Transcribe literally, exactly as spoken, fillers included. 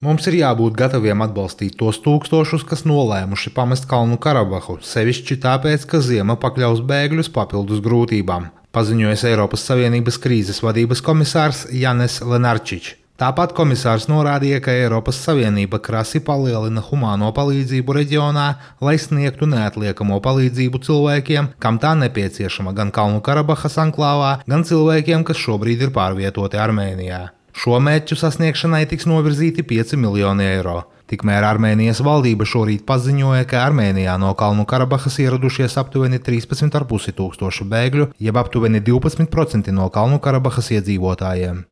Mums ir jābūt gataviem atbalstīt tos tūkstošus, kas nolēmuši pamest Kalnu Karabahu, sevišķi tāpēc, ka ziema pakļaus bēgļus papildus grūtībām, paziņojis Eiropas Savienības krīzes vadības komisārs Janis Lenarčičs. Tāpat komisārs norādīja, ka Eiropas Savienība krasi palielina humāno palīdzību reģionā, lai sniegtu neatliekamo palīdzību cilvēkiem, kam tā nepieciešama gan Kalnu Karabahas anklāvā, gan cilvēkiem, kas šobrīd ir pārvietoti Armēnijā. Šo mērķu sasniegšanai tiks novirzīti pieci miljoni eiro. Tikmēr Armēnijas valdība šorīt paziņoja, ka Armēnijā no Kalnu Karabahas ieradušies aptuveni trīspadsmit ar pusi tūkstoši bēgļu, jeb aptuveni divpadsmit procenti no Kalnu Karabahas iedzīvotājiem.